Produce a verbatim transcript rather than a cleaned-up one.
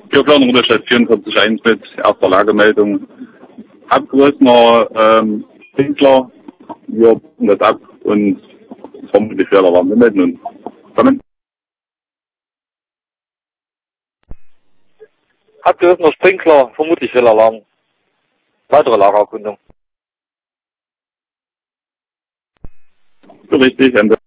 Türplanung der Stadt vierundvierzig Punkt eins mit erster Lagemeldung. Abgerissener ähm, Sprinkler. Wir bauen das ab und vermutlich Fehler waren. Wir melden uns. Kommen. Abgerissener Sprinkler, vermutlich Fehlalarm. Weitere Lagererkundung. So richtig, Ende.